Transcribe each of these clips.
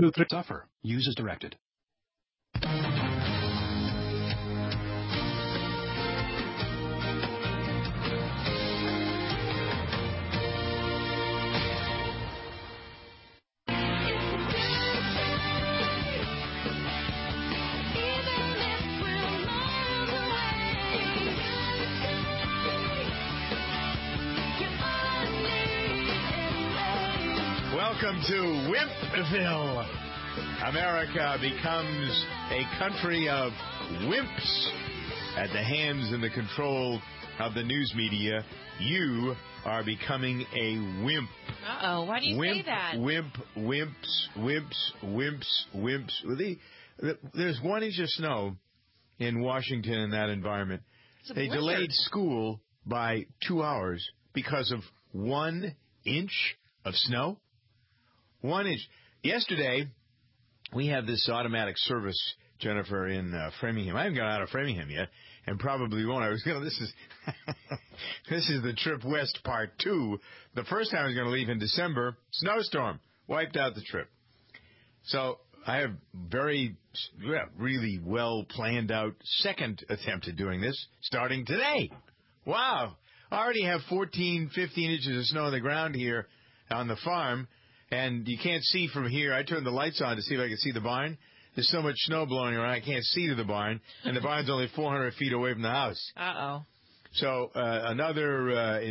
2, 3. Suffer. Use as directed. Welcome to Wimpville. America becomes a country of wimps at the hands and the control of the news media. You are becoming a wimp. Uh-oh, why do you say that? Wimps. There's 1 inch of snow in Washington in that environment. They delayed school by 2 hours because of 1 inch of snow. 1 inch. Yesterday, we have this automatic service, Jennifer, in Framingham. I haven't got out of Framingham yet, and probably won't. This is the trip west part 2. The first time I was going to leave in December, snowstorm wiped out the trip. So I have really well planned out second attempt at doing this, starting today. Wow. I already have 14, 15 inches of snow on the ground here on the farm. And you can't see from here. I turned the lights on to see if I could see the barn. There's so much snow blowing around, I can't see to the barn. And the barn's only 400 feet away from the house. Uh-oh. So there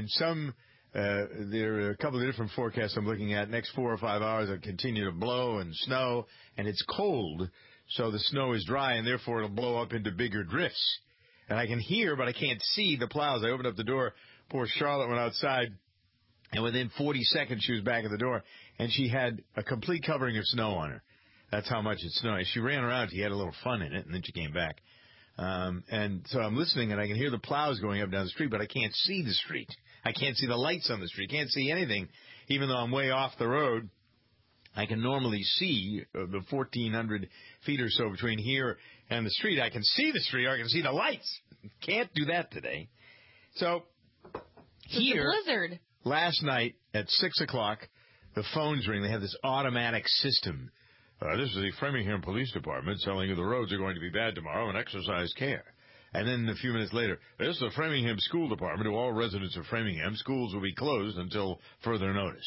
are a couple of different forecasts I'm looking at. Next 4 or 5 hours, it'll continue to blow and snow. And it's cold, so the snow is dry, and therefore it'll blow up into bigger drifts. And I can hear, but I can't see the plows. I opened up the door. Poor Charlotte went outside. And within 40 seconds, she was back at the door, and she had a complete covering of snow on her. That's how much it's snowing. She ran around. She had a little fun in it, and then she came back. And so I'm listening, and I can hear the plows going up and down the street, but I can't see the street. I can't see the lights on the street. Can't see anything, even though I'm way off the road. I can normally see the 1,400 feet or so between here and the street. I can see the street, or I can see the lights. Can't do that today. So here, it's a blizzard. Last night at 6 o'clock, the phones ring. They have this automatic system. This is the Framingham Police Department telling you the roads are going to be bad tomorrow and exercise care. And then a few minutes later, this is the Framingham School Department. To all residents of Framingham, schools will be closed until further notice.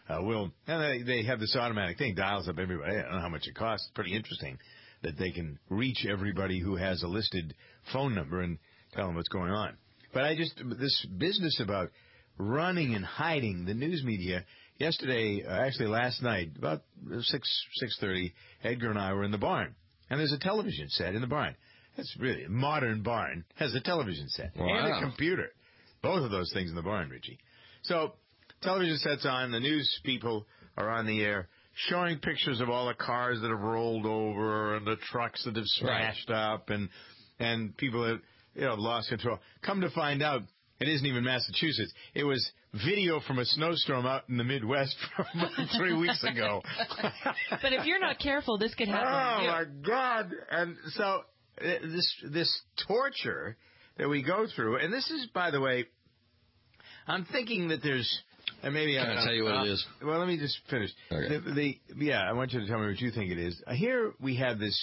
They have this automatic thing, dials up everybody. I don't know how much it costs. It's pretty interesting that they can reach everybody who has a listed phone number and tell them what's going on. But this business about running and hiding the news media. Yesterday, actually last night, about 6:30, Edgar and I were in the barn. And there's a television set in the barn. It's really a modern barn. Has a television set. Wow. And a computer. Both of those things in the barn, Richie. So, television set's on. The news people are on the air showing pictures of all the cars that have rolled over and the trucks that have smashed up and people that lost control. Come to find out, it isn't even Massachusetts. It was video from a snowstorm out in the Midwest from 3 weeks ago. But if you're not careful, this could happen. Oh, my God. And so this torture that we go through, and this is, by the way, I'm thinking that there's, and maybe Can I tell you what it is? Well, let me just finish. Okay. I want you to tell me what you think it is. Here we have this,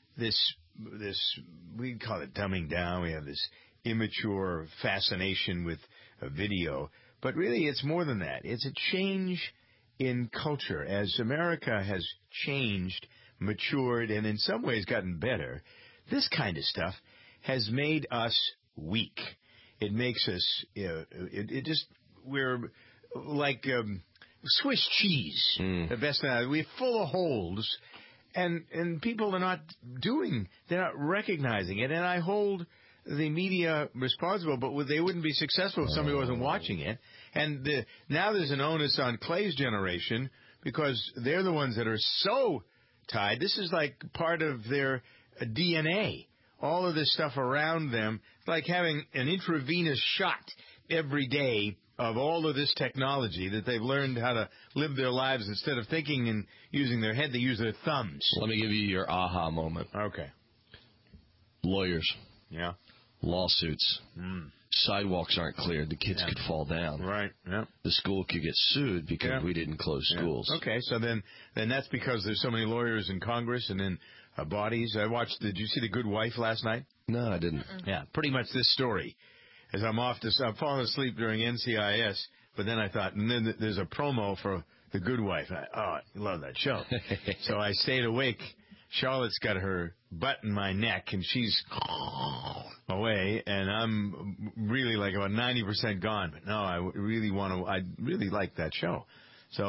we call it dumbing down. We have this immature fascination with a video, but really it's more than that. It's a change in culture. As America has changed, matured, and in some ways gotten better, this kind of stuff has made us weak. It makes us, we're like Swiss cheese. The best thing. We're full of holes, and people are not they're not recognizing it, and I hold the media responsible, but they wouldn't be successful if somebody wasn't watching it. And now there's an onus on Clay's generation because they're the ones that are so tied. This is like part of their DNA. All of this stuff around them, like having an intravenous shot every day of all of this technology that they've learned how to live their lives. Instead of thinking and using their head, they use their thumbs. Let me give you your aha moment. Okay. Lawyers. Yeah. Lawsuits. sidewalks aren't cleared, the kids could fall down. Right. Yeah. The school could get sued because we didn't close schools. Okay, so then that's because there's so many lawyers in Congress and in bodies. Did you see The Good Wife last night? No, I didn't. Yeah, pretty much this story. As I'm falling asleep during NCIS, but then I thought, and then there's a promo for The Good Wife. I love that show. So I stayed awake. Charlotte's got her butt in my neck, and she's away, and I'm really like about 90% gone. But no, I really like that show. So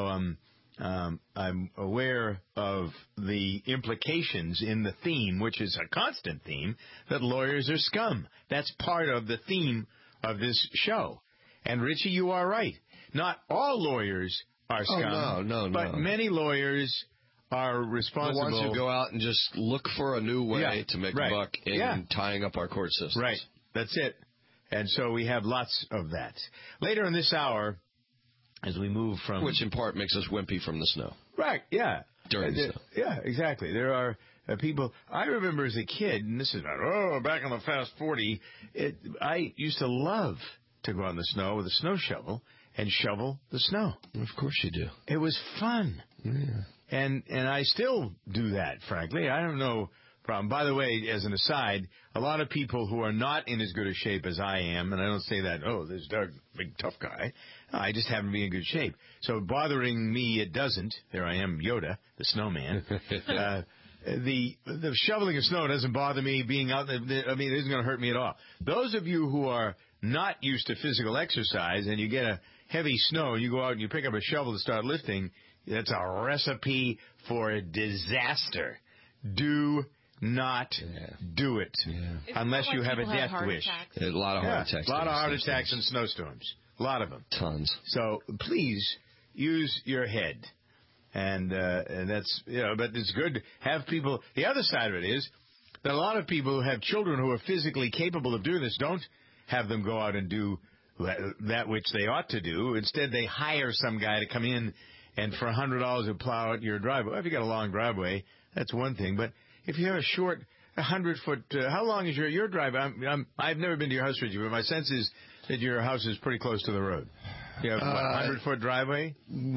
I'm aware of the implications in the theme, which is a constant theme, that lawyers are scum. That's part of the theme of this show. And Richie, you are right. Not all lawyers are scum. No. But many lawyers are responsible. The ones who go out and just look for a new way to make a buck in tying up our court systems. Right. That's it. And so we have lots of that. Later in this hour, as we move from... Which in part makes us wimpy from the snow. Right, yeah. During the snow. Yeah, exactly. There are people... I remember as a kid, and this is not, back on the Fast 40, I used to love to go out in the snow with a snow shovel and shovel the snow. Of course you do. It was fun. Yeah. And I still do that, frankly. I don't know problem. By the way, as an aside, a lot of people who are not in as good a shape as I am, and I don't say that, this Doug, big tough guy. I just happen to be in good shape. So bothering me, it doesn't. There I am, Yoda, the snowman. The shoveling of snow doesn't bother me. Being out there, it isn't going to hurt me at all. Those of you who are not used to physical exercise and you get a heavy snow and you go out and you pick up a shovel to start lifting, that's a recipe for a disaster. Do not do it unless you have a death wish. A lot of heart attacks. A lot of heart attacks and snowstorms. A lot of them. Tons. So please use your head. And that's, but it's good to have people. The other side of it is that a lot of people who have children who are physically capable of doing this don't have them go out and do that which they ought to do. Instead, they hire some guy to come in and for $100 to plow out your driveway. Well, if you got a long driveway, that's one thing. But if you have a short 100-foot, how long is your driveway? I've never been to your house, Richie, but my sense is that your house is pretty close to the road. You have a 100-foot driveway?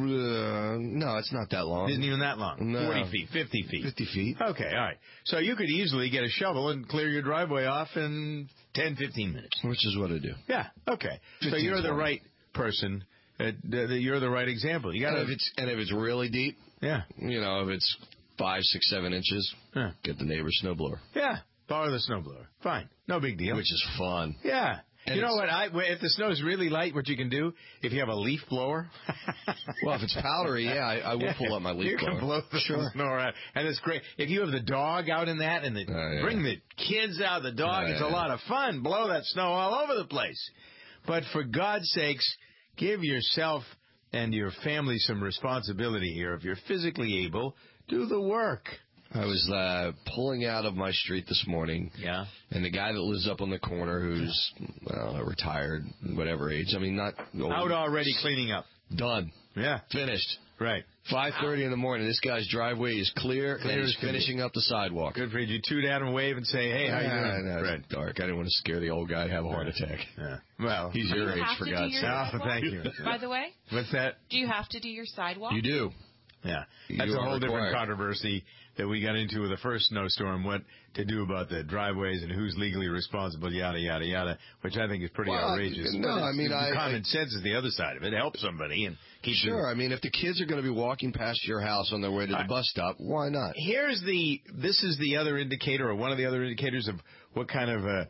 No, it's not that long. Isn't even that long. No. 40 feet, 50 feet. 50 feet. Okay, all right. So you could easily get a shovel and clear your driveway off in 10, 15 minutes. Which is what I do. Yeah, okay. So you're the right person. You're the right example. You got if it's really deep, if it's 5, 6, 7 inches, get the neighbor's snowblower. Yeah, borrow the snowblower. Fine, no big deal. Which is fun. Yeah. And you know what? If the snow is really light, what you can do, if you have a leaf blower. Well, if it's powdery, I will pull up my leaf blower. You can blow the snow around. And it's great. If you have the dog out in that and bring the kids out, the dog, it's a lot of fun. Blow that snow all over the place. But for God's sakes, give yourself and your family some responsibility here. If you're physically able, do the work. I was pulling out of my street this morning. Yeah. And the guy that lives up on the corner who's retired, whatever age. I mean, not old. Out already cleaning up. Done. Yeah. Finished. Right. 5:30 in the morning. This guy's driveway is clear and he's finishing up the sidewalk. Good for you. You toot at him and wave and say, hey, how you doing? No, it's dark. I didn't want to scare the old guy and have a heart attack. Yeah. Well, he's your age, for God's sake. Oh, thank you. By the way? What's that? Do you have to do your sidewalk? You do. Yeah. That's a whole different controversy that we got into with the first snowstorm, what to do about the driveways and who's legally responsible, yada, yada, yada, which I think is pretty outrageous. No, common sense is the other side of it. Help somebody and keep Sure. I mean, if the kids are going to be walking past your house on their way to the bus stop, why not? This is the other indicator, or one of the other indicators of what kind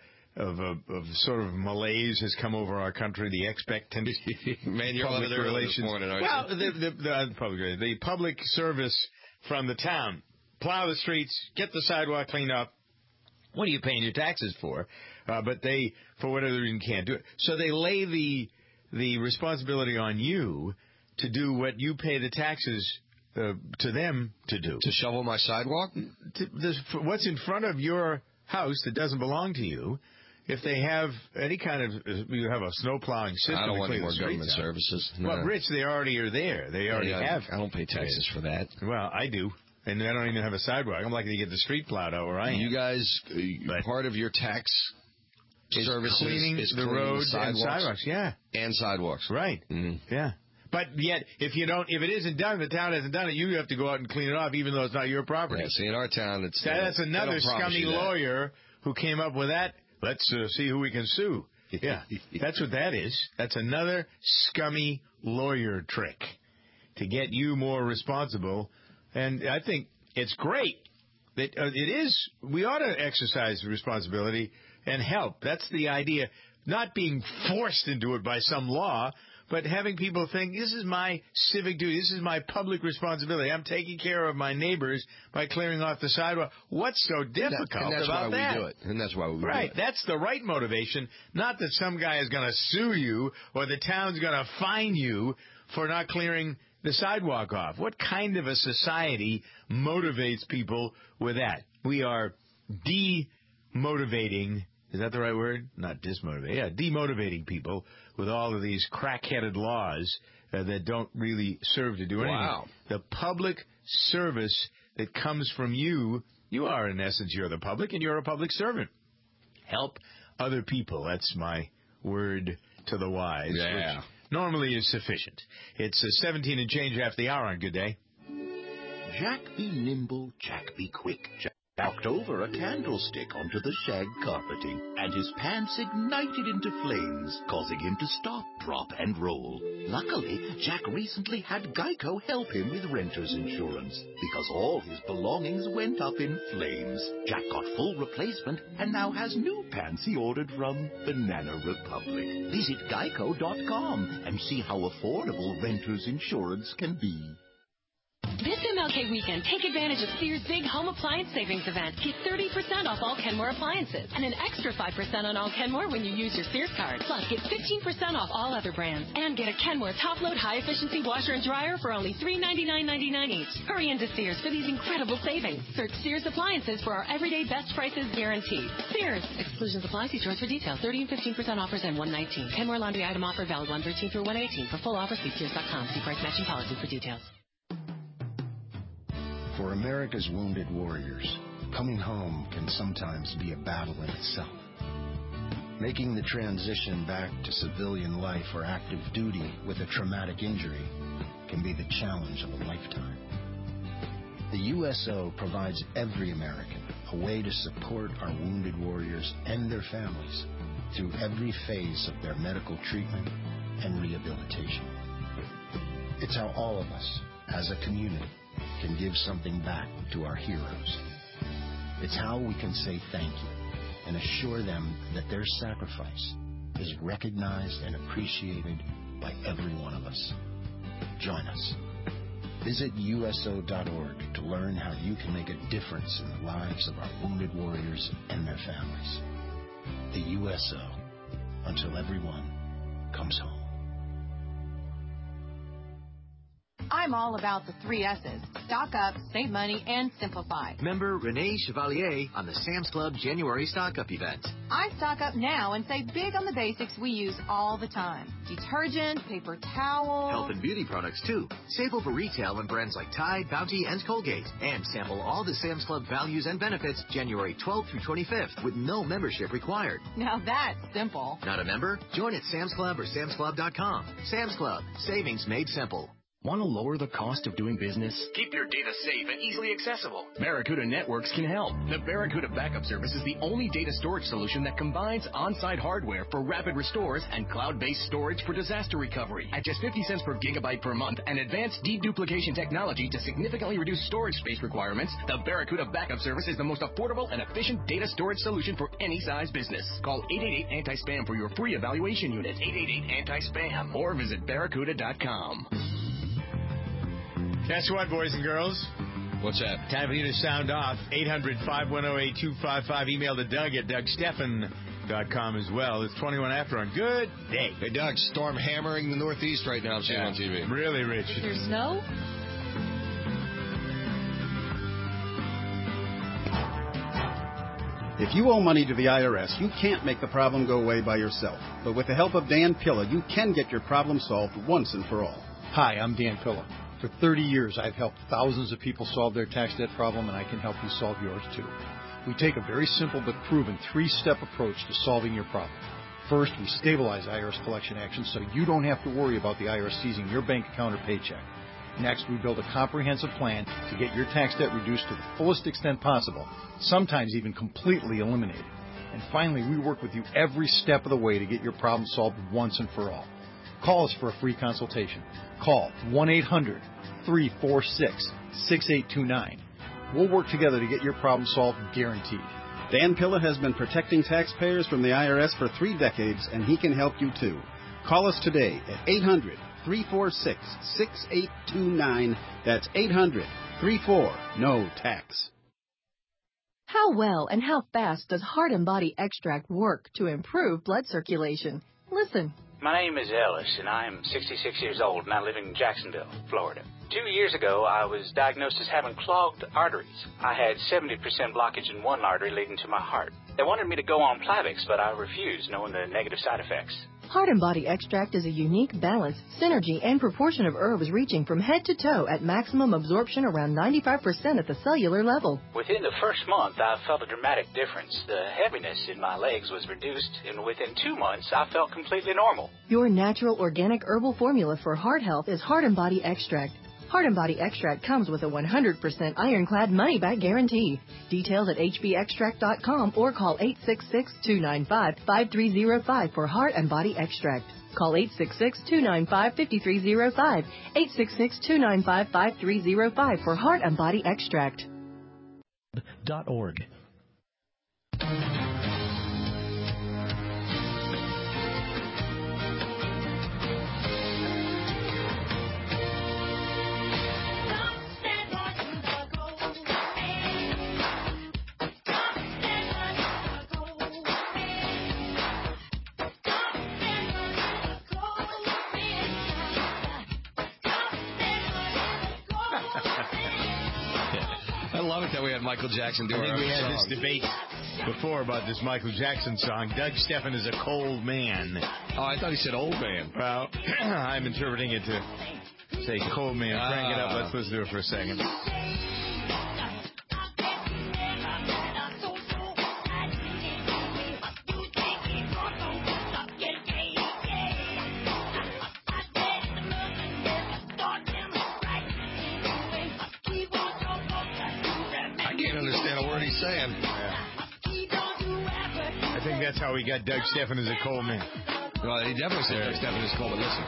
of sort of malaise has come over our country, the expectant Man, you're public there relations. This morning, aren't you? The public service from the town. Plow the streets, get the sidewalk cleaned up. What are you paying your taxes for? But they, for whatever reason, can't do it. So they lay the responsibility on you to do what you pay the taxes to them to do. To shovel my sidewalk? What's in front of your house that doesn't belong to you. If they have any kind of, you have a snow plowing system. I don't want any more government services. No. Well, Rich, they already are there. They already have. I don't pay taxes for that. Well, I do. And I don't even have a sidewalk. I'm lucky to get the street plowed out where I am. You guys, part of your tax services cleaning is the roads and sidewalks. Yeah. And sidewalks. Right. Mm-hmm. Yeah. But yet, if it isn't done, the town hasn't done it, you have to go out and clean it off, even though it's not your property. Yeah, see, in our town, it's... That's another scummy lawyer who came up with that. Let's see who we can sue. Yeah, that's what that is. That's another scummy lawyer trick to get you more responsible. And I think it's great that we ought to exercise responsibility and help. That's the idea. Not being forced into it by some law, but having people think, this is my civic duty, this is my public responsibility. I'm taking care of my neighbors by clearing off the sidewalk. What's so difficult about that? And that's why we do it. And that's why we do it. Right. That's the right motivation, not that some guy is going to sue you or the town's going to fine you for not clearing the sidewalk off. What kind of a society motivates people with that? We are demotivating. Is that the right word? Not dismotivate. Yeah, demotivating people with all of these crack-headed laws that don't really serve to do anything. Wow. The public service that comes from you are, in essence, you're the public, and you're a public servant. Help other people. That's my word to the wise, which normally is sufficient. It's 17 and change after the hour on Good Day. Jack be nimble, Jack be quick. Jack knocked over a candlestick onto the shag carpeting, and his pants ignited into flames, causing him to stop, drop, and roll. Luckily, Jack recently had Geico help him with renter's insurance, because all his belongings went up in flames. Jack got full replacement and now has new pants he ordered from Banana Republic. Visit Geico.com and see how affordable renter's insurance can be. This MLK weekend, take advantage of Sears' big home appliance savings event. Get 30% off all Kenmore appliances and an extra 5% on all Kenmore when you use your Sears card. Plus, get 15% off all other brands and get a Kenmore top-load high-efficiency washer and dryer for only $399.99 each. Hurry into Sears for these incredible savings. Search Sears appliances for our everyday best prices guaranteed. Sears. Exclusions apply. See stores for details. 30 and 15% offers and 119. Kenmore laundry item offer valid 113 through 118. For full offers, see Sears.com. See price matching policy for details. For America's wounded warriors, coming home can sometimes be a battle in itself. Making the transition back to civilian life or active duty with a traumatic injury can be the challenge of a lifetime. The USO provides every American a way to support our wounded warriors and their families through every phase of their medical treatment and rehabilitation. It's how all of us, as a community, can give something back to our heroes. It's how we can say thank you and assure them that their sacrifice is recognized and appreciated by every one of us. Join us. Visit USO.org to learn how you can make a difference in the lives of our wounded warriors and their families. The USO, until everyone comes home. I'm all about the 3 S's. Stock up, save money, and simplify. Member Renee Chevalier on the Sam's Club January Stock Up event. I stock up now and save big on the basics we use all the time. Detergent, paper towels. Health and beauty products, too. Save over retail on brands like Tide, Bounty, and Colgate. And sample all the Sam's Club values and benefits January 12th through 25th with no membership required. Now that's simple. Not a member? Join at Sam's Club or samsclub.com. Sam's Club. Savings made simple. Want to lower the cost of doing business? Keep your data safe and easily accessible. Barracuda Networks can help. The Barracuda Backup Service is the only data storage solution that combines on-site hardware for rapid restores and cloud-based storage for disaster recovery. At just 50 cents per gigabyte per month and advanced deduplication technology to significantly reduce storage space requirements, the Barracuda Backup Service is the most affordable and efficient data storage solution for any size business. Call 888-ANTI-SPAM for your free evaluation unit. 888-ANTI-SPAM or visit barracuda.com. Guess what, boys and girls? What's that? Time for you to sound off. 800-510-8255. Email to Doug at DougSteffen.com as well. It's 21 after on Good Day. Hey, Doug, storm hammering the Northeast right now. I'm seeing on TV. Really, Rich. There's snow? If you owe money to the IRS, you can't make the problem go away by yourself. But with the help of Dan Pilla, you can get your problem solved once and for all. Hi, I'm Dan Pilla. For 30 years, I've helped thousands of people solve their tax debt problem, and I can help you solve yours, too. We take a very simple but proven 3-step approach to solving your problem. First, we stabilize IRS collection actions so you don't have to worry about the IRS seizing your bank account or paycheck. Next, we build a comprehensive plan to get your tax debt reduced to the fullest extent possible, sometimes even completely eliminated. And finally, we work with you every step of the way to get your problem solved once and for all. Call us for a free consultation. Call 1-800-346-6829. We'll work together to get your problem solved, guaranteed. Dan Pilla has been protecting taxpayers from the IRS for 3 decades, and he can help you too. Call us today at 800-346-6829. That's 800-34-NO-TAX. How well and how fast does Heart and Body Extract work to improve blood circulation? Listen. My name is Ellis, and I am 66 years old, and I live in Jacksonville, Florida. 2 years ago, I was diagnosed as having clogged arteries. I had 70% blockage in one artery leading to my heart. They wanted me to go on Plavix, but I refused, knowing the negative side effects. Heart and Body Extract is a unique balance, synergy, and proportion of herbs reaching from head to toe at maximum absorption around 95% at the cellular level. Within the first month, I felt a dramatic difference. The heaviness in my legs was reduced, and within 2 months, I felt completely normal. Your natural organic herbal formula for heart health is Heart and Body Extract. Heart and Body Extract comes with a 100% ironclad money-back guarantee. Details at hbextract.com or call 866-295-5305 for Heart and Body Extract. Call 866-295-5305, 866-295-5305 for Heart and Body Extract. .org. I love it that we had Michael Jackson do our I think we had song. this debate before about this Michael Jackson song. Doug Steffen is a cold man. Oh, I thought he said old man. Well, I'm interpreting it to say cold man. Crank it up. Let's listen to it for a second. Saying. I think that's how we got Doug Steffen as a cold man. Well, he definitely said Doug Steffen is cold, but listen.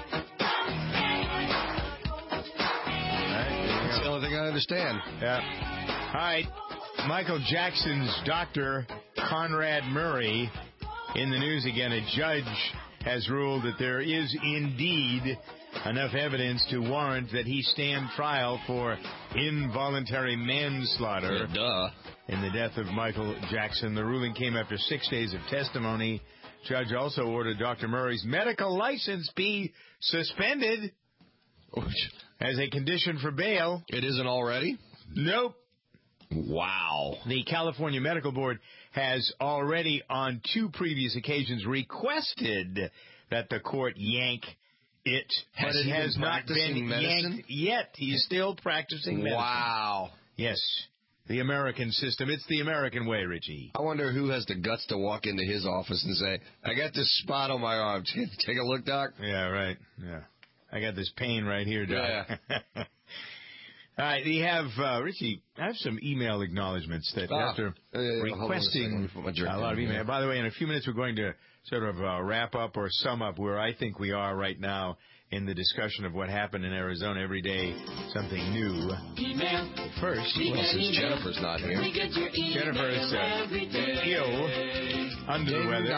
That's the only thing I understand. Yeah. All right. Michael Jackson's doctor, Conrad Murray, in the news again. A judge has ruled that there is indeed enough evidence to warrant that he stand trial for involuntary manslaughter. Duh. In the death of Michael Jackson. The ruling came after 6 days of testimony. Judge also ordered Dr. Murray's medical license be suspended as a condition for bail. It isn't already? Nope. Wow. The California Medical Board has already on 2 previous occasions requested that the court yank it, but it has not been yanked yet. He's still practicing medicine. Wow. Yes. The American system. It's the American way, Richie. I wonder who has the guts to walk into his office and say, I got this spot on my arm. Take a look, Doc. Yeah, right. Yeah. I got this pain right here, Doc. Yeah. All right, we have, Richie, I have some email acknowledgments that after requesting a lot of email. By the way, in a few minutes we're going to sort of wrap up or sum up where I think we are right now in the discussion of what happened in Arizona. Every day, something new. First, well, since Jennifer's not here. Jennifer is ill, under the weather.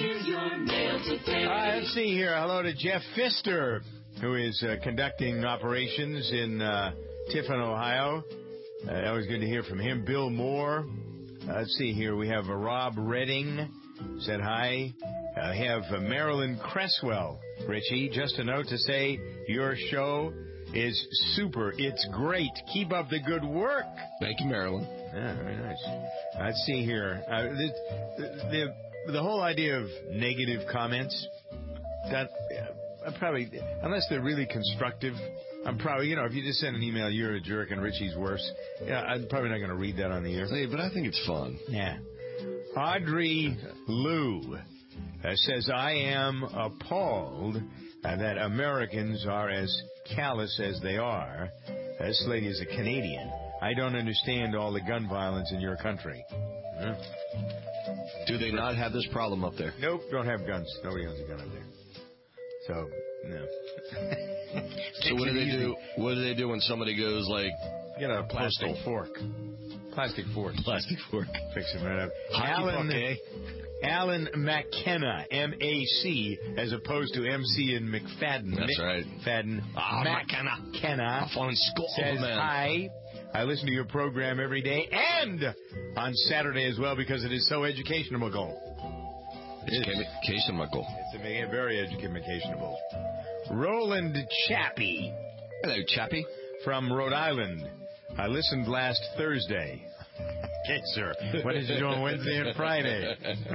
Let's see here. Hello to Jeff Pfister, who is conducting operations in Tiffin, Ohio. Always good to hear from him. Bill Moore. Let's see here. We have Rob Redding. Said hi. I have Marilyn Cresswell. Richie, just a note to say your show is super. It's great. Keep up the good work. Thank you, Marilyn. Yeah, very nice. Let's see here. The whole idea of negative comments, that probably, unless they're really constructive, I'm probably, if you just send an email, you're a jerk and Richie's worse. Yeah, I'm probably not going to read that on the air. Hey, but I think it's fun. Yeah. Audrey Lou says, I am appalled that Americans are as callous as they are. This lady is a Canadian. I don't understand all the gun violence in your country. Huh? Do they not have this problem up there? Nope, don't have guns. Nobody owns a gun up there. So, no. So what do they do? What do they do when somebody goes like, get a plastic fork? Plastic fork. Plastic fork. Fix it right up. Hockey Alan McKenna, M-A-C, as opposed to M-C and McFadden. That's right. McFadden. McKenna says, hi. I listen to your program every day and on Saturday as well because it is so educational. Educational. It's very educational. Roland Chappie. Hello, Chappie. From Rhode Island. I listened last Thursday. Okay, sir. What did you do on Wednesday and Friday?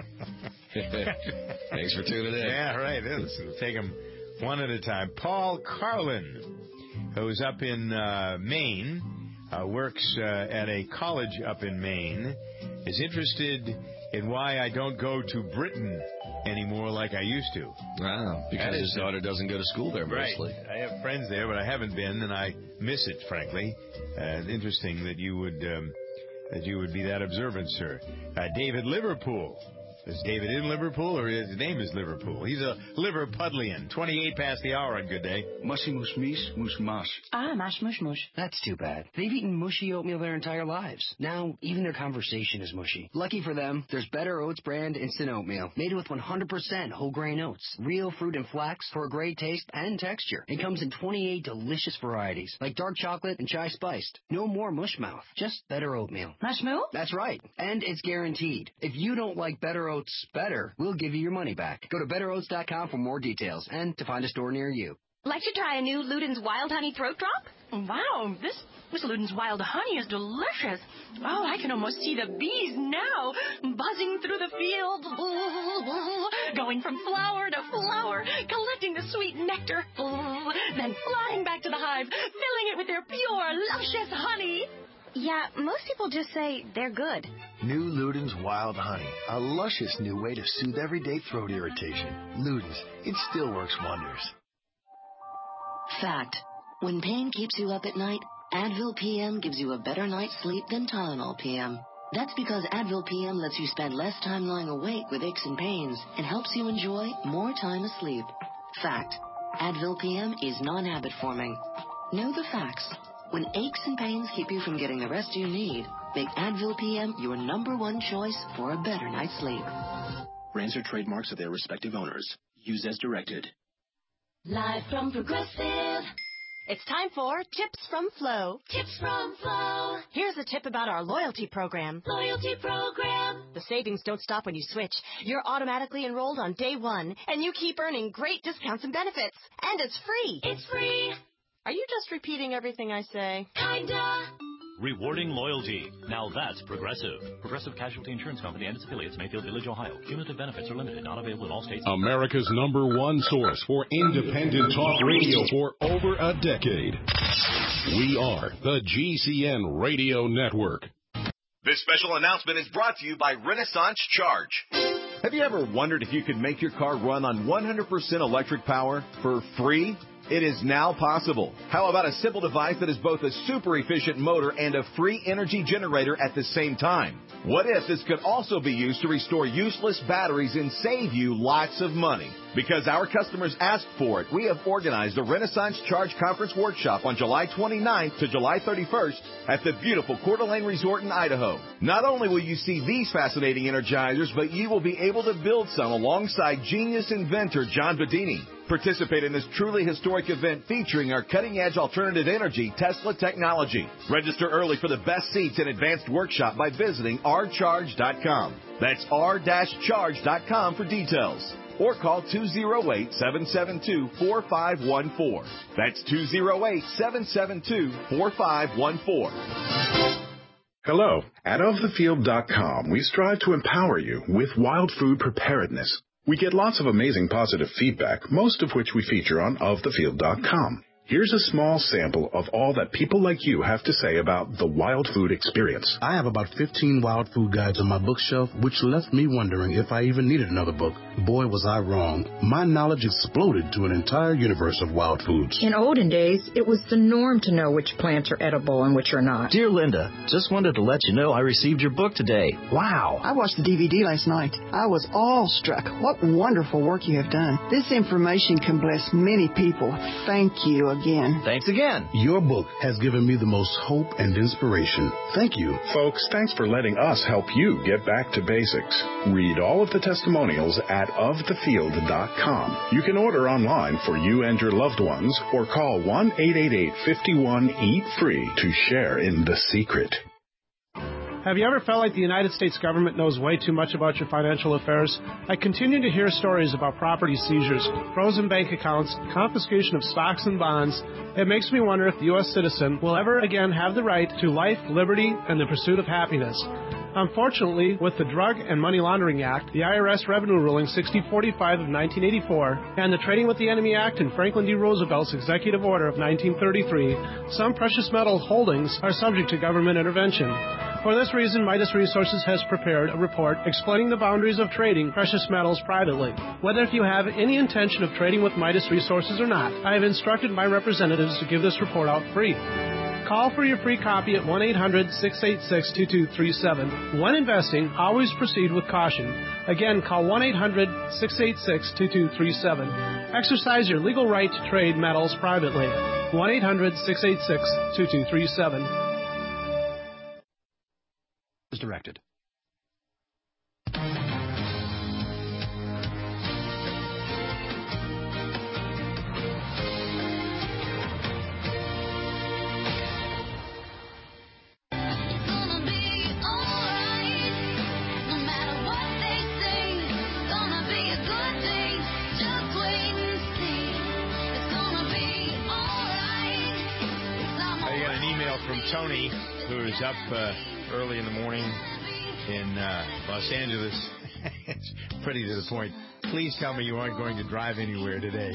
Thanks for tuning in. Yeah, right. Listen, take them one at a time. Paul Carlin, who's up in Maine, works at a college up in Maine, is interested in why I don't go to Britain anymore like I used to. Wow, because his daughter doesn't go to school there mostly. Right. I have friends there, but I haven't been, and I miss it, frankly. Interesting that you would be that observant, sir. David Liverpool. Is David in Liverpool, or his name is Liverpool? He's a Liverpudlian. 28 past the hour on Good Day. Mushy mush meesh, mush mush. Ah, mash mush mush. That's too bad. They've eaten mushy oatmeal their entire lives. Now, even their conversation is mushy. Lucky for them, there's Better Oats brand instant oatmeal. Made with 100% whole grain oats. Real fruit and flax for a great taste and texture. It comes in 28 delicious varieties, like dark chocolate and chai spiced. No more mush mouth. Just Better Oatmeal. Mush moo? That's right. And it's guaranteed. If you don't like Better Oats better, we'll give you your money back. Go to betteroats.com for more details and to find a store near you. Like to try a new Luden's Wild Honey Throat Drop? Wow, this Luden's Wild Honey is delicious. Oh, I can almost see the bees now, buzzing through the field, going from flower to flower, collecting the sweet nectar, then flying back to the hive, filling it with their pure, luscious honey. Yeah, most people just say they're good. New Luden's Wild Honey, a luscious new way to soothe everyday throat irritation. Luden's, it still works wonders. Fact. When pain keeps you up at night, Advil PM gives you a better night's sleep than Tylenol PM. That's because Advil PM lets you spend less time lying awake with aches and pains and helps you enjoy more time asleep. Fact. Advil PM is non-habit forming. Know the facts. When aches and pains keep you from getting the rest you need, make Advil PM your #1 choice for a better night's sleep. Brands are trademarks of their respective owners. Use as directed. Live from Progressive. It's time for Tips from Flo. Tips from Flo. Here's a tip about our loyalty program. Loyalty program. The savings don't stop when you switch. You're automatically enrolled on day one, and you keep earning great discounts and benefits. And it's free. It's free. Are you just repeating everything I say? Kinda. Rewarding loyalty. Now that's Progressive. Progressive Casualty Insurance Company and its affiliates, Mayfield Village, Ohio. Cumulative benefits are limited. Not available in all states. America's #1 source for independent talk radio for over a decade. We are the GCN Radio Network. This special announcement is brought to you by Renaissance Charge. Have you ever wondered if you could make your car run on 100% electric power for free? It is now possible. How about a simple device that is both a super efficient motor and a free energy generator at the same time? What if this could also be used to restore useless batteries and save you lots of money? Because our customers asked for it, we have organized a Renaissance Charge Conference Workshop on July 29th to July 31st at the beautiful Coeur d'Alene Resort in Idaho. Not only will you see these fascinating energizers, but you will be able to build some alongside genius inventor John Bedini. Participate in this truly historic event featuring our cutting-edge alternative energy Tesla technology. Register early for the best seats and advanced workshop by visiting rcharge.com. That's r-charge.com for details. Or call 208-772-4514. That's 208-772-4514. Hello. At OfTheField.com, we strive to empower you with wild food preparedness. We get lots of amazing positive feedback, most of which we feature on OfTheField.com. Here's a small sample of all that people like you have to say about the Wild Food experience. I have about 15 wild food guides on my bookshelf, which left me wondering if I even needed another book. Boy, was I wrong. My knowledge exploded to an entire universe of wild foods. In olden days, it was the norm to know which plants are edible and which are not. Dear Linda, just wanted to let you know I received your book today. Wow. I watched the DVD last night. I was awestruck. What wonderful work you have done. This information can bless many people. Thank you again. Thanks again. Your book has given me the most hope and inspiration. Thank you. Folks, thanks for letting us help you get back to basics. Read all of the testimonials at ofthefield.com. You can order online for you and your loved ones or call 1-888-51-EAT-FREE to share in the secret. Have you ever felt like the United States government knows way too much about your financial affairs? I continue to hear stories about property seizures, frozen bank accounts, confiscation of stocks and bonds. It makes me wonder if the U.S. citizen will ever again have the right to life, liberty, and the pursuit of happiness. Unfortunately, with the Drug and Money Laundering Act, the IRS Revenue Ruling 6045 of 1984, and the Trading with the Enemy Act and Franklin D. Roosevelt's Executive Order of 1933, some precious metal holdings are subject to government intervention. For this reason, Midas Resources has prepared a report explaining the boundaries of trading precious metals privately. Whether if you have any intention of trading with Midas Resources or not, I have instructed my representatives to give this report out free. Call for your free copy at 1-800-686-2237. When investing, always proceed with caution. Again, call 1-800-686-2237. Exercise your legal right to trade metals privately. 1-800-686-2237. As directed. From Tony, who's up early in the morning in Los Angeles. It's pretty to the point. Please tell me you aren't going to drive anywhere today.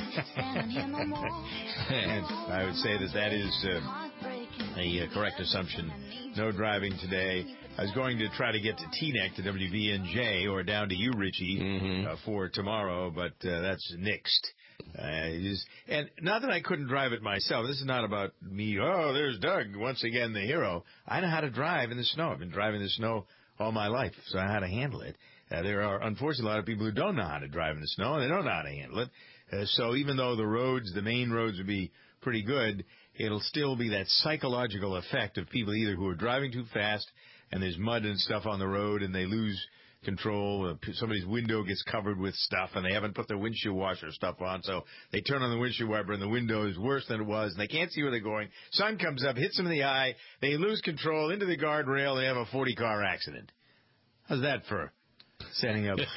And I would say that is a correct assumption. No driving today. I was going to try to get to Teaneck to WVNJ or down to you, Richie, for tomorrow, but that's nixed. And not that I couldn't drive it myself. This is not about me. Oh, there's Doug, once again the hero. I know how to drive in the snow. I've been driving the snow all my life, so I know how to handle it. There are, unfortunately, a lot of people who don't know how to drive in the snow, and they don't know how to handle it. So even though the main roads would be pretty good, it'll still be that psychological effect of people either who are driving too fast and there's mud and stuff on the road and they lose control. Somebody's window gets covered with stuff and they haven't put their windshield washer stuff on, so they turn on the windshield wiper and the window is worse than it was and they can't see where they're going. Sun comes up, hits them in the eye, they lose control into the guardrail, they have a 40-car accident. How's that for setting up?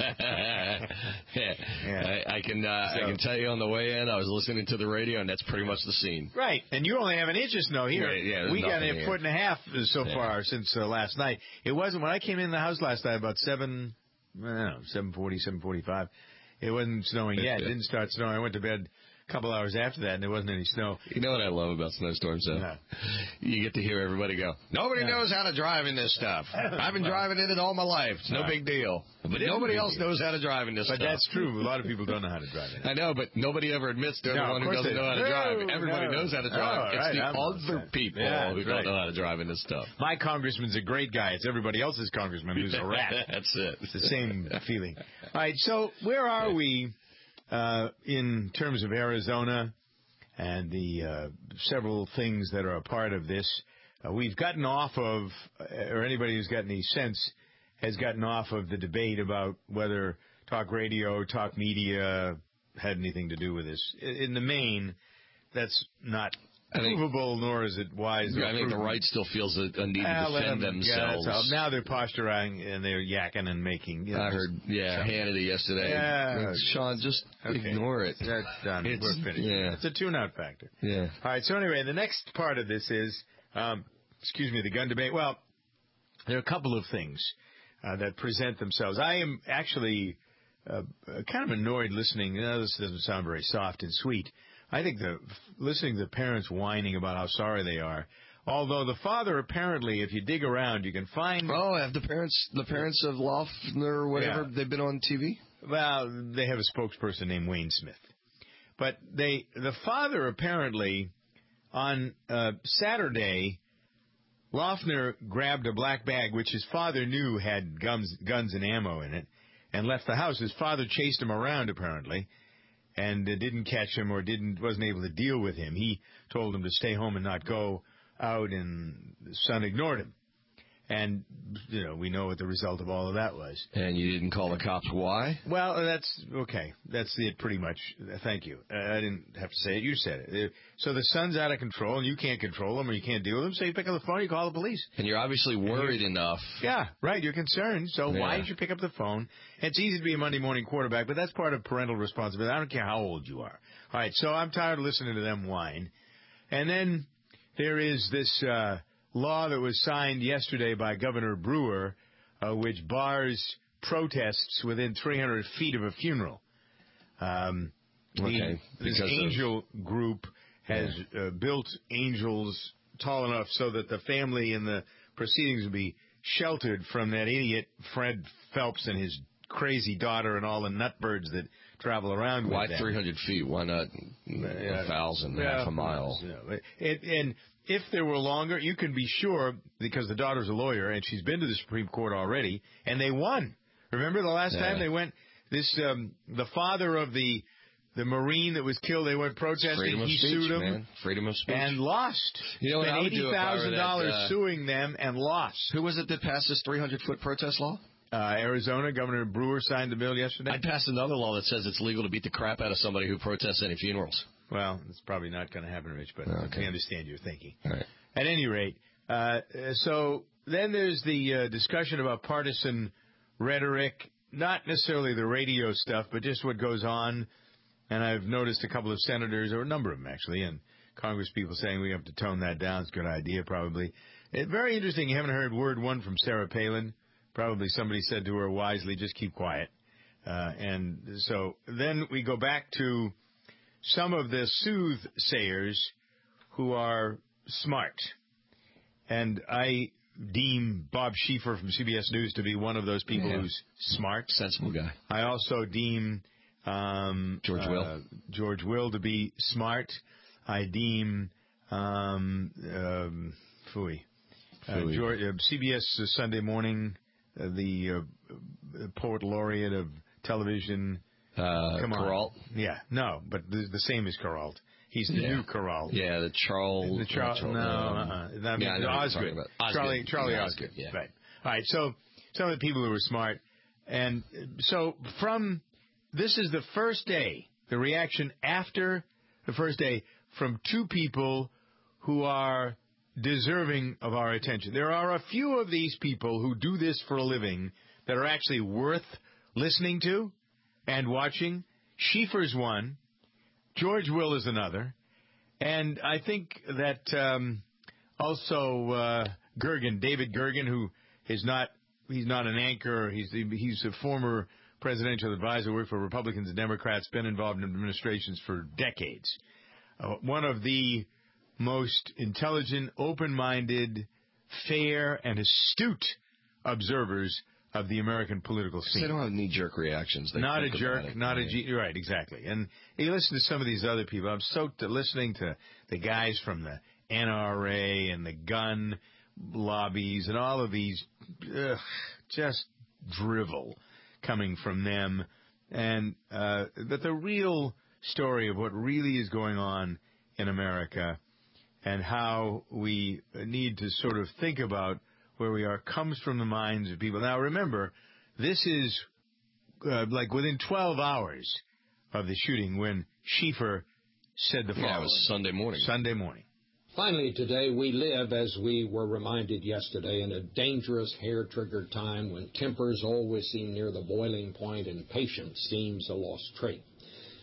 I can tell you on the way in, I was listening to the radio, and that's pretty much the scene. Right, and you only have an inch of snow here. Right, yeah, we got a foot and a half so far since last night. It wasn't when I came in the house last night about 7:40, 7:45. It wasn't snowing yet. It didn't start snowing. I went to bed a couple hours after that, and there wasn't any snow. You know what I love about snowstorms, though? No. You get to hear everybody go, nobody knows how to drive in this stuff. I've been driving in it all my life. It's no big deal. But nobody else knows how to drive in this stuff. But that's true. A lot of people don't know how to drive in it. I know, but nobody ever admits they're the one who doesn't know how to drive. Everybody knows how to drive. It's the other people who don't know how to drive in this stuff. My congressman's a great guy. It's everybody else's congressman who's a rat. That's it. It's the same feeling. All right, so where are we in terms of Arizona and the several things that are a part of this? We've gotten off of, or anybody who's got any sense has gotten off of the debate about whether talk radio, talk media had anything to do with this. In the main, that's not provable, nor is it wise. I think the right still feels a need to defend themselves. Now they're posturing and they're yakking and making. I heard, Hannity yesterday. Yeah. Sean, just ignore it. That's done. We're finished. Yeah. It's a tune-out factor. Yeah. All right, so anyway, the next part of this is, the gun debate. Well, there are a couple of things that present themselves. I am actually kind of annoyed listening. This doesn't sound very soft and sweet. I think listening to the parents whining about how sorry they are. Although the father apparently, if you dig around, you can find. Oh, have the parents of Loeffler or whatever, they've been on TV? Well, they have a spokesperson named Wayne Smith. But the father apparently, on Saturday, Loeffler grabbed a black bag, which his father knew had guns and ammo in it, and left the house. His father chased him around, apparently, and didn't catch him or wasn't able to deal with him. He told him to stay home and not go out, and the son ignored him. And, we know what the result of all of that was. And you didn't call the cops. Why? Well, that's okay. That's it pretty much. Thank you. I didn't have to say it. You said it. So the son's out of control, and you can't control him, or you can't deal with him, so you pick up the phone, you call the police. And you're obviously worried enough. Yeah, right. You're concerned. So why did you pick up the phone? It's easy to be a Monday morning quarterback, but that's part of parental responsibility. I don't care how old you are. All right, so I'm tired of listening to them whine. And then there is this law that was signed yesterday by Governor Brewer, which bars protests within 300 feet of a funeral. This angel group has built angels tall enough so that the family in the proceedings will be sheltered from that idiot Fred Phelps and his crazy daughter and all the nutbirds that travel around with them. Why 300 feet? Why not 1,000, half a mile? And if there were longer, you can be sure, because the daughter's a lawyer, and she's been to the Supreme Court already, and they won. Remember the last time they went? The father of the Marine that was killed, they went protesting. He sued him. Man. Freedom of speech. And lost. You know what I would do if I were $80,000 suing them and lost. Who was it that passed this 300-foot protest law? Arizona. Governor Brewer signed the bill yesterday. I'd pass another law that says it's legal to beat the crap out of somebody who protests any funerals. Well, it's probably not going to happen, Rich, but we understand your thinking. All right. At any rate, so then there's the discussion about partisan rhetoric, not necessarily the radio stuff, but just what goes on. And I've noticed a couple of senators, or a number of them actually, and Congress people saying we have to tone that down. It's a good idea, probably. Very interesting. You haven't heard word one from Sarah Palin. Probably somebody said to her wisely, just keep quiet. And so then we go back to some of the soothsayers who are smart. And I deem Bob Schieffer from CBS News to be one of those people who's smart. Sensible guy. I also deem George Will to be smart. I deem CBS Sunday Morning, the poet laureate of television. Come on. Kuralt? Yeah, no, but the same as Kuralt. He's the new Kuralt. Yeah, the Charles. Osgood. Charlie Osgood. Yeah. Right. All right, so some of the people who were smart. And so this is the first day, the reaction after the first day from two people who are deserving of our attention. There are a few of these people who do this for a living that are actually worth listening to and watching. Schieffer's one. George Will is another. And I think that also Gergen, David Gergen, who is he's not an anchor. He's a former presidential advisor, worked for Republicans and Democrats, been involved in administrations for decades. One of the most intelligent, open-minded, fair, and astute observers of the American political scene. They don't have knee-jerk reactions. Not a jerk, not a G. Right, exactly. And you listen to some of these other people. I'm stoked listening to the guys from the NRA and the gun lobbies and all of these just drivel coming from them. And that the real story of what really is going on in America and how we need to sort of think about where we are comes from the minds of people. Now, remember, this is like within 12 hours of the shooting when Schieffer said the following. Yeah, it was Sunday morning. Sunday morning. Finally, today, we live, as we were reminded yesterday, in a dangerous, hair-triggered time when tempers always seem near the boiling point and patience seems a lost trait.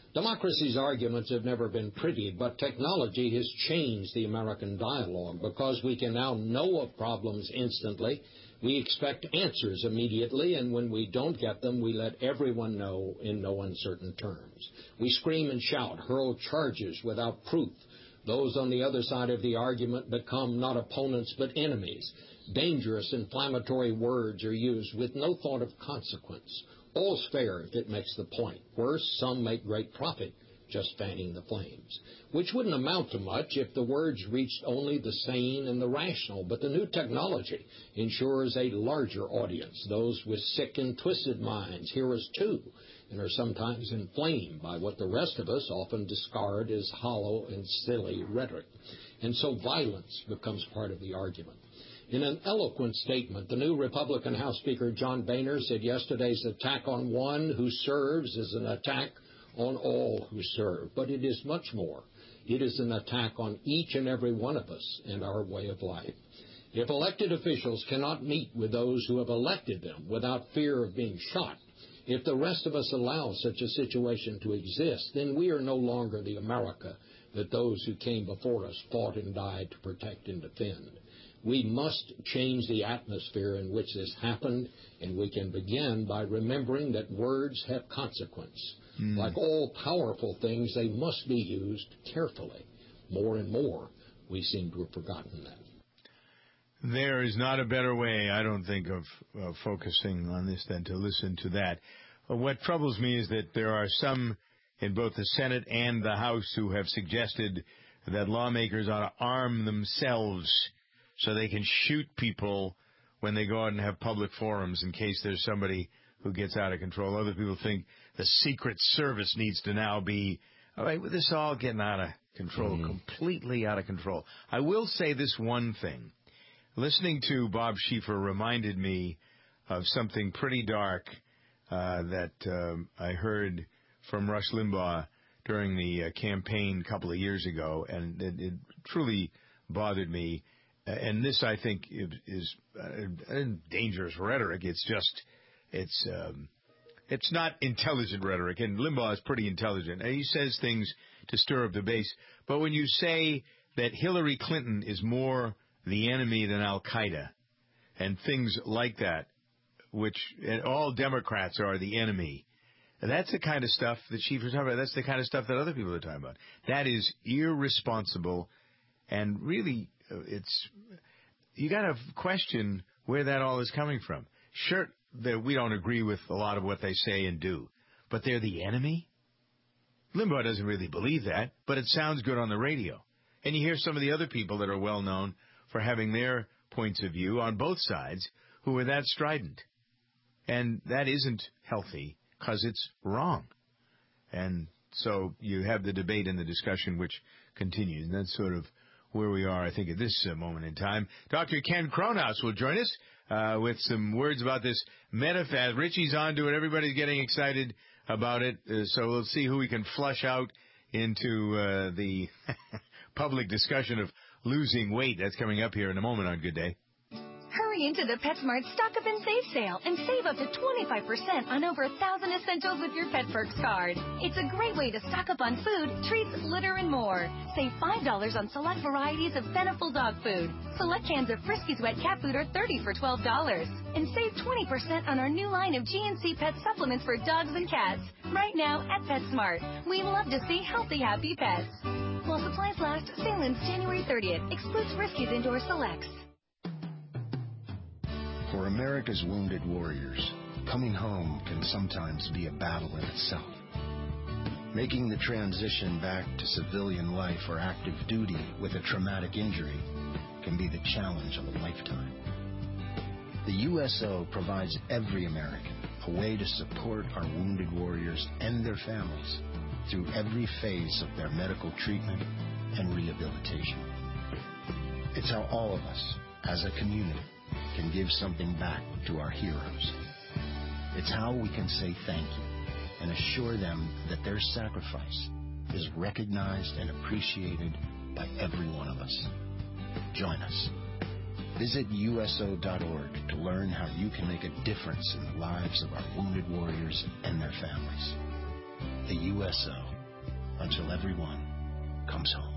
Democracy's arguments have never been pretty, but technology has changed the American dialogue because we can now know of problems instantly. We expect answers immediately, and when we don't get them, we let everyone know in no uncertain terms. We scream and shout, hurl charges without proof. Those on the other side of the argument become not opponents but enemies. Dangerous, inflammatory words are used with no thought of consequence. All's fair if it makes the point. Worse, some make great profit just fanning the flames, which wouldn't amount to much if the words reached only the sane and the rational. But the new technology ensures a larger audience. Those with sick and twisted minds hear us too, and are sometimes inflamed by what the rest of us often discard as hollow and silly rhetoric. And so violence becomes part of the argument. In an eloquent statement, the new Republican House Speaker John Boehner said yesterday's attack on one who serves is an attack on all who serve. But it is much more. It is an attack on each and every one of us and our way of life. If elected officials cannot meet with those who have elected them without fear of being shot, if the rest of us allow such a situation to exist, then we are no longer the America that those who came before us fought and died to protect and defend. We must change the atmosphere in which this happened, and we can begin by remembering that words have consequence. Like all powerful things, they must be used carefully. More and more, we seem to have forgotten that. There is not a better way, I don't think, of focusing on this than to listen to that. What troubles me is that there are some in both the Senate and the House who have suggested that lawmakers ought to arm themselves so they can shoot people when they go out and have public forums in case there's somebody who gets out of control. Other people think the Secret Service needs to now be, all right, with this all getting out of control, completely out of control. I will say this one thing. Listening to Bob Schieffer reminded me of something pretty dark that I heard from Rush Limbaugh during the campaign a couple of years ago, and it truly bothered me. And this, I think, is dangerous rhetoric. It's just, it's not intelligent rhetoric. And Limbaugh is pretty intelligent. And he says things to stir up the base. But when you say that Hillary Clinton is more the enemy than Al-Qaeda and things like that, which all Democrats are the enemy, that's the kind of stuff that Chief was talking about. That's the kind of stuff that other people are talking about. That is irresponsible, and really, you got to question where that all is coming from. Sure, that we don't agree with a lot of what they say and do, but they're the enemy? Limbaugh doesn't really believe that, but it sounds good on the radio. And you hear some of the other people that are well known for having their points of view on both sides who are that strident. And that isn't healthy because it's wrong. And so you have the debate and the discussion which continues. And that's sort of where we are, I think, at this moment in time. Dr. Ken Cronhaus will join us with some words about this MetaFast. Richie's onto it. Everybody's getting excited about it. So we'll see who we can flush out into the public discussion of losing weight. That's coming up here in a moment on Good Day. Hurry into the PetSmart Stock Up and Save sale and save up to 25% on over 1,000 essentials with your PetPerks card. It's a great way to stock up on food, treats, litter, and more. Save $5 on select varieties of Beneful dog food. Select cans of Friskies wet cat food are $30 for $12. And save 20% on our new line of GNC Pet supplements for dogs and cats. Right now at PetSmart. We love to see healthy, happy pets. While supplies last, sale ends January 30th. Excludes Friskies Indoor Selects. For America's wounded warriors, coming home can sometimes be a battle in itself. Making the transition back to civilian life or active duty with a traumatic injury can be the challenge of a lifetime. The USO provides every American a way to support our wounded warriors and their families through every phase of their medical treatment and rehabilitation. It's how all of us, as a community, can give something back to our heroes. It's how we can say thank you and assure them that their sacrifice is recognized and appreciated by every one of us. Join us. Visit USO.org to learn how you can make a difference in the lives of our wounded warriors and their families. The USO. until everyone comes home.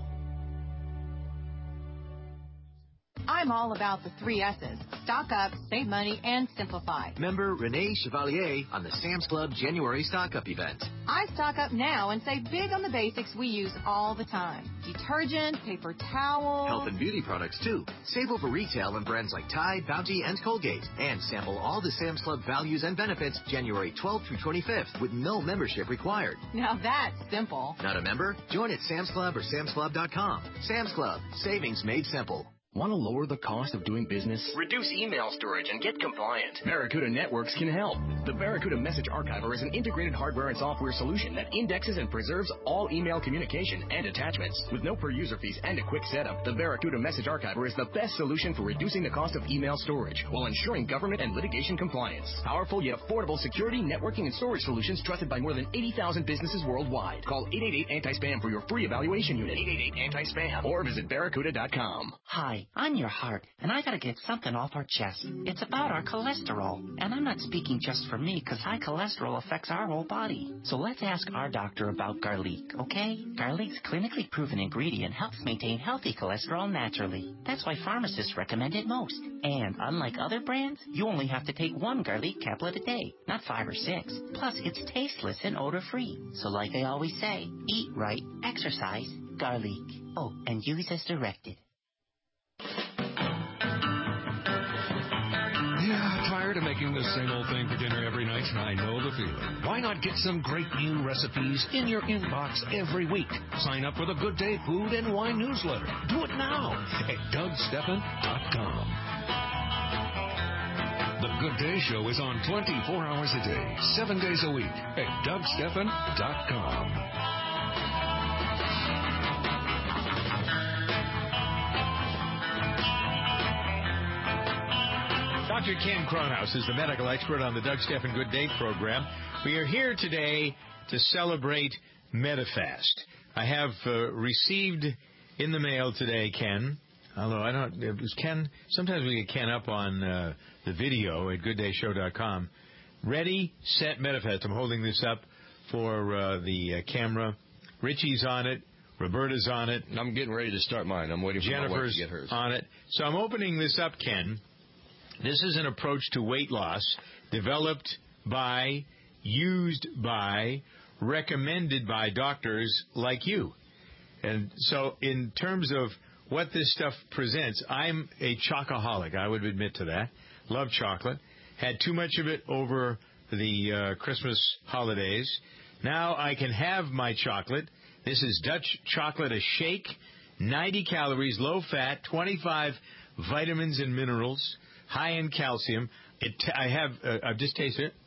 I'm all about the 3 S's. Stock up, save money, and simplify. Member Renee Chevalier on the Sam's Club January Stock Up event. I stock up now and save big on the basics we use all the time. Detergent, paper towel. Health and beauty products, too. Save over retail on brands like Tide, Bounty, and Colgate. And sample all the Sam's Club values and benefits January 12th through 25th with no membership required. Now that's simple. Not a member? Join at Sam's Club or samsclub.com. Sam's Club. Savings made simple. Want to lower the cost of doing business? Reduce email storage and get compliant. Barracuda Networks can help. The Barracuda Message Archiver is an integrated hardware and software solution that indexes and preserves all email communication and attachments. With no per-user fees and a quick setup, the Barracuda Message Archiver is the best solution for reducing the cost of email storage while ensuring government and litigation compliance. Powerful yet affordable security, networking, and storage solutions trusted by more than 80,000 businesses worldwide. Call 888-ANTI-SPAM for your free evaluation unit. 888-ANTI-SPAM or visit barracuda.com. Hi. I'm your heart, and I gotta get something off our chest. It's about our cholesterol. And I'm not speaking just for me, because high cholesterol affects our whole body. So let's ask our doctor about garlic, okay? Garlic's clinically proven ingredient helps maintain healthy cholesterol naturally. That's why pharmacists recommend it most. And unlike other brands, you only have to take 1 garlic caplet a day, not 5 or 6. Plus, it's tasteless and odor-free. So like they always say, eat right, exercise, garlic. Oh, and use as directed. Yeah, tired of making the same old thing for dinner every night? I know the feeling. Why not get some great new recipes in your inbox every week? Sign up for the Good Day Food and Wine newsletter. Do it now at DougStephan.com. The Good Day Show is on 24 hours a day, 7 days a week at DougStephan.com. Dr. Ken Cronhaus is the medical expert on the Doug Stephan Good Day program. We are here today to celebrate Medifast. I have received in the mail today, Ken, although it was Ken, sometimes we get Ken up on the video at gooddayshow.com. Ready, set, Medifast. I'm holding this up for the camera. Richie's on it. Roberta's on it. I'm getting ready to start mine. I'm waiting for Jennifer's my wife to get hers. On it. So I'm opening this up, Ken. This is an approach to weight loss developed by, used by, recommended by doctors like you. And so in terms of what this stuff presents, I'm a chocoholic. I would admit to that. Love chocolate. Had too much of it over the Christmas holidays. Now I can have my chocolate. This is Dutch chocolate, a shake, 90 calories, low fat, 25 vitamins and minerals. High in calcium. I've just tasted it.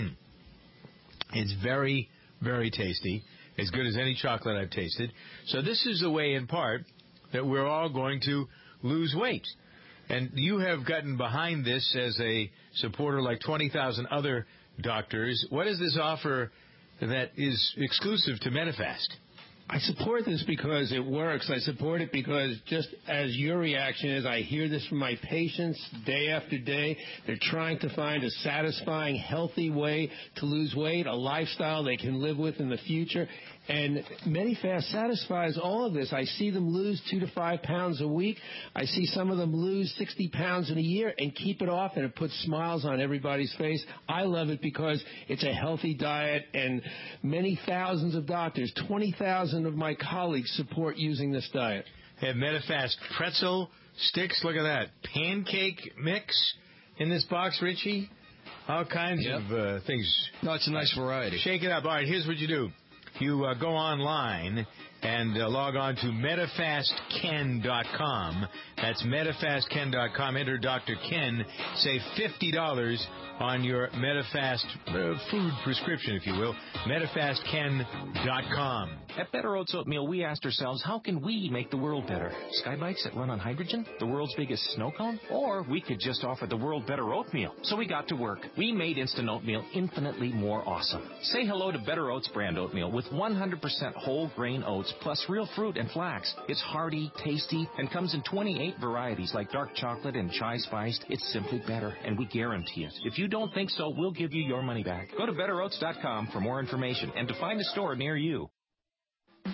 It's very, very tasty. As good as any chocolate I've tasted. So this is the way, in part, that we're all going to lose weight. And you have gotten behind this as a supporter like 20,000 other doctors. What is this offer that is exclusive to Medifast? I support this because it works. I support it because just as your reaction is, I hear this from my patients day after day. They're trying to find a satisfying, healthy way to lose weight, a lifestyle they can live with in the future. And Medifast satisfies all of this. I see them lose 2 to 5 pounds a week. I see some of them lose 60 pounds in a year and keep it off, and it puts smiles on everybody's face. I love it because it's a healthy diet, and many thousands of doctors, 20,000 of my colleagues support using this diet. They have Medifast pretzel sticks. Look at that. Pancake mix in this box, Richie. All kinds of things. No, it's a nice variety. Shake it up. All right, here's what you do. You go online and log on to MedifastKen.com. That's MedifastKen.com. Enter Dr. Ken. Save $50 on your Medifast food prescription, if you will. MedifastKen.com. At Better Oats Oatmeal, we asked ourselves, how can we make the world better? Skybikes that run on hydrogen? The world's biggest snow cone? Or we could just offer the world better oatmeal. So we got to work. We made instant oatmeal infinitely more awesome. Say hello to Better Oats brand oatmeal with 100% whole grain oats plus real fruit and flax. It's hearty, tasty, and comes in 28 varieties like dark chocolate and chai spiced. It's simply better, and we guarantee it. If you don't think so, we'll give you your money back. Go to betteroats.com for more information and to find a store near you.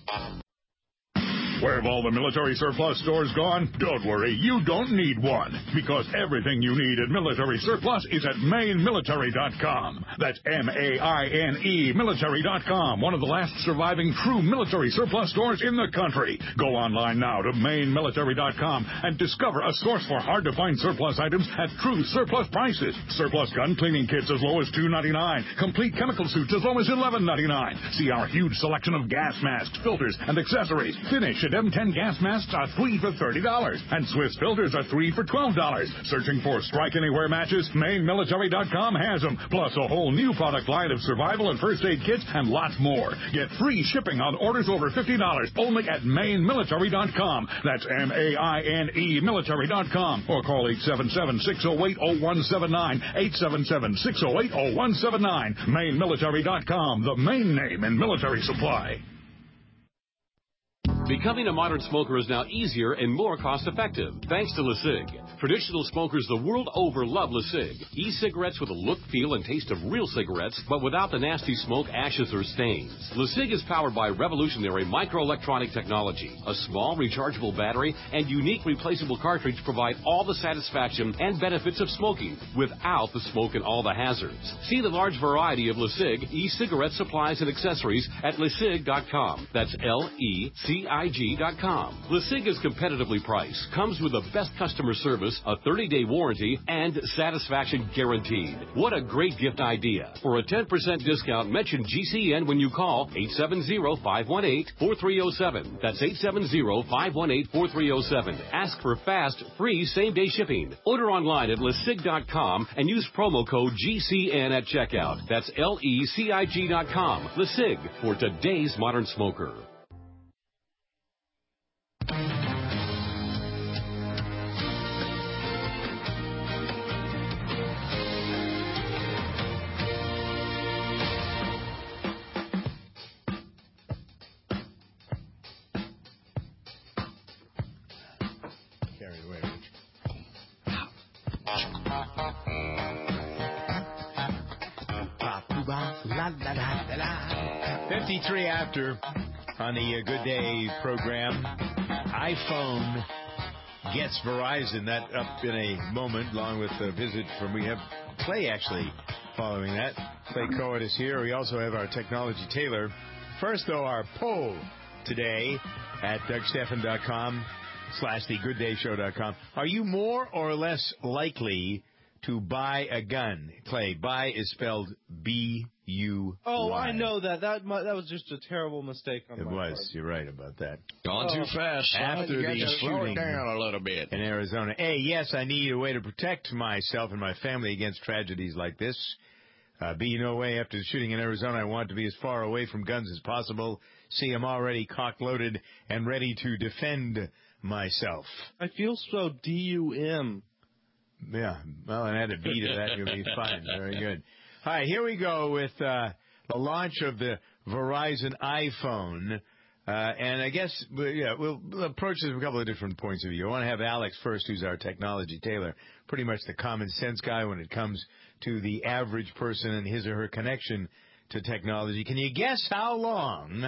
Where have all the military surplus stores gone? Don't worry, you don't need one, because everything you need at Military Surplus is at MaineMilitary.com. That's M-A-I-N-E Military.com, one of the last surviving true military surplus stores in the country. Go online now to MaineMilitary.com and discover a source for hard-to-find surplus items at true surplus prices. Surplus gun cleaning kits as low as $2.99. Complete chemical suits as low as $11.99. See our huge selection of gas masks, filters, and accessories. Finish at M10 gas masks are 3 for $30, and Swiss filters are 3 for $12. Searching for Strike Anywhere matches? MaineMilitary.com has them, plus a whole new product line of survival and first aid kits and lots more. Get free shipping on orders over $50 only at MaineMilitary.com. That's M-A-I-N-E Military.com, or call 877-608-0179, 877-608-0179. MaineMilitary.com, the main name in military supply. Becoming a modern smoker is now easier and more cost-effective, thanks to LeSig. Traditional smokers the world over love LeSig. E-cigarettes with a look, feel, and taste of real cigarettes, but without the nasty smoke, ashes, or stains. LeSig is powered by revolutionary microelectronic technology. A small rechargeable battery and unique replaceable cartridge provide all the satisfaction and benefits of smoking without the smoke and all the hazards. See the large variety of LeSig e-cigarette supplies and accessories at LeSig.com. That's LECIG.com. LeSig is competitively priced, comes with the best customer service, a 30-day warranty, and satisfaction guaranteed. What a great gift idea. For a 10% discount, mention GCN when you call 870-518-4307. That's 870-518-4307. Ask for fast, free, same-day shipping. Order online at LeSig.com and use promo code GCN at checkout. That's LECIG.com. LeSig, for today's modern smoker. Carried away, Rich. 53 after on the Good Day program. iPhone gets Verizon. That up in a moment, along with a visit from, we have Clay actually following that. Clay Cohen is here. We also have our technology tailor. First, though, our poll today at DougStephan.com/thegooddayshow.com. Are you more or less likely to buy a gun? Clay, buy is spelled B-U-Y. Oh, I know that. That was just a terrible mistake on my part. It was. You're right about that. Gone too fast. After the shooting down a little bit in Arizona. A, yes, I need a way to protect myself and my family against tragedies like this. B, no way. After the shooting in Arizona, I want to be as far away from guns as possible. C, I'm already cock-loaded and ready to defend myself. I feel so D-U-M. Yeah, well, and add a B to that, you'll be fine. Very good. All right, here we go with the launch of the Verizon iPhone. And I guess, we'll approach this from a couple of different points of view. I want to have Alex first, who's our technology tailor, pretty much the common sense guy when it comes to the average person and his or her connection to technology. Can you guess how long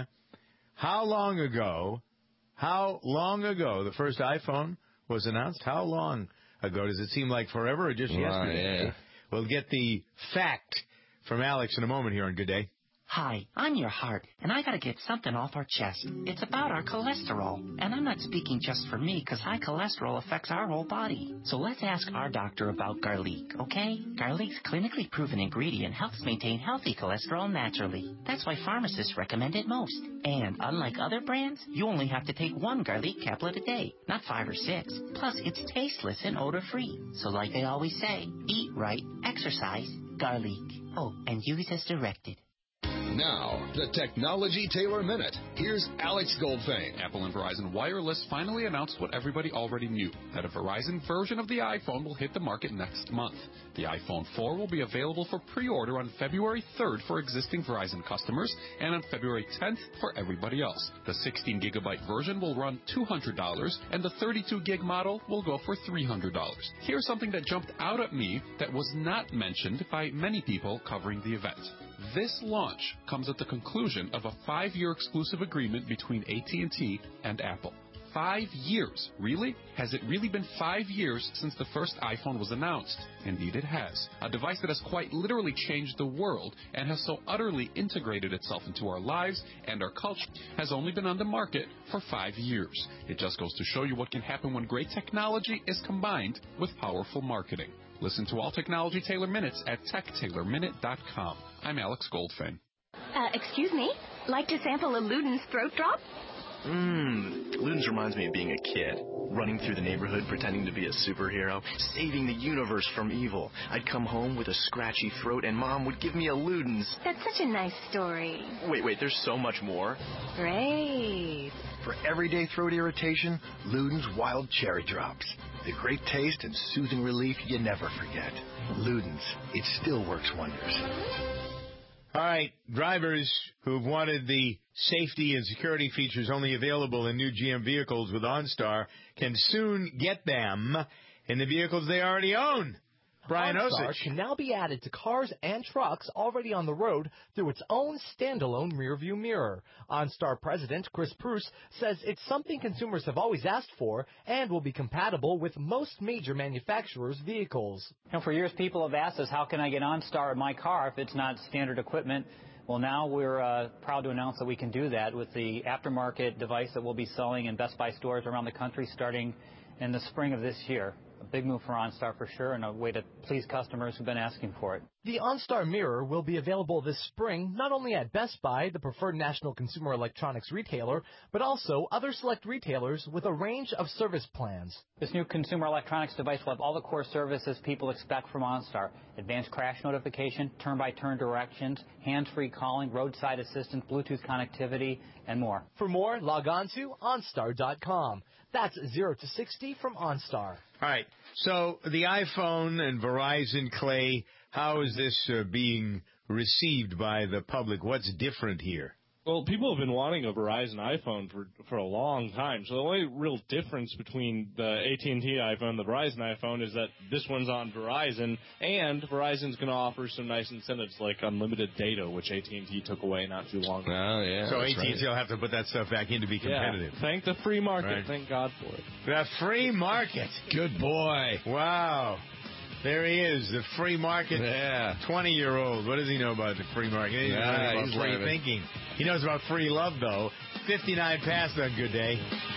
ago the first iPhone was announced? How long ago? Does it seem like forever or just yesterday? Yeah. We'll get the fact from Alex in a moment here on Good Day. Hi, I'm your heart, and I gotta get something off our chest. It's about our cholesterol. And I'm not speaking just for me, because high cholesterol affects our whole body. So let's ask our doctor about garlic, okay? Garlic's clinically proven ingredient helps maintain healthy cholesterol naturally. That's why pharmacists recommend it most. And unlike other brands, you only have to take one garlic caplet a day, not 5 or 6. Plus, it's tasteless and odor-free. So like they always say, eat right, exercise, garlic. Oh, and use as directed. Now, the Technology Tailor Minute. Here's Alex Goldfein. Apple and Verizon Wireless finally announced what everybody already knew, that a Verizon version of the iPhone will hit the market next month. The iPhone 4 will be available for pre-order on February 3rd for existing Verizon customers and on February 10th for everybody else. The 16-gigabyte version will run $200 and the 32-gig model will go for $300. Here's something that jumped out at me that was not mentioned by many people covering the event. This launch comes at the conclusion of a 5-year exclusive agreement between AT&T and Apple. 5 years. Really? Has it really been 5 years since the first iPhone was announced? Indeed it has. A device that has quite literally changed the world and has so utterly integrated itself into our lives and our culture has only been on the market for 5 years. It just goes to show you what can happen when great technology is combined with powerful marketing. Listen to all Technology Tailor Minutes at techtailorminute.com. I'm Alex Goldfein. Excuse me? Like to sample a Luden's throat drop? Luden's reminds me of being a kid, running through the neighborhood pretending to be a superhero, saving the universe from evil. I'd come home with a scratchy throat and Mom would give me a Luden's. That's such a nice story. Wait, there's so much more. Great. For everyday throat irritation, Luden's Wild Cherry Drops. The great taste and soothing relief you never forget. Luden's, it still works wonders. All right, drivers who've wanted the safety and security features only available in new GM vehicles with OnStar can soon get them in the vehicles they already own. Brian OnStar Osich can now be added to cars and trucks already on the road through its own standalone rearview mirror. OnStar President Chris Preuss says it's something consumers have always asked for and will be compatible with most major manufacturers' vehicles. For years, people have asked us, how can I get OnStar in my car if it's not standard equipment? Well, now we're proud to announce that we can do that with the aftermarket device that we'll be selling in Best Buy stores around the country starting in the spring of this year. A big move for OnStar for sure, and a way to please customers who've been asking for it. The OnStar mirror will be available this spring not only at Best Buy, the preferred national consumer electronics retailer, but also other select retailers with a range of service plans. This new consumer electronics device will have all the core services people expect from OnStar. Advanced crash notification, turn-by-turn directions, hands-free calling, roadside assistance, Bluetooth connectivity, and more. For more, log on to OnStar.com. That's 0 to 60 from OnStar. All right. So the iPhone and Verizon, Clay, how is this being received by the public? What's different here? Well, people have been wanting a Verizon iPhone for a long time. So the only real difference between the AT&T iPhone and the Verizon iPhone is that this one's on Verizon, and Verizon's going to offer some nice incentives like unlimited data, which AT&T took away not too long ago. Oh, yeah. So AT&T will have to put that stuff back in to be competitive. Yeah. Thank the free market. Right. Thank God for it. The free market. Good boy. Wow. There he is, the free market 20-year-old. What does he know about the free market? He doesn't know about free thinking. He knows about free love, though. 59 past on Good Day.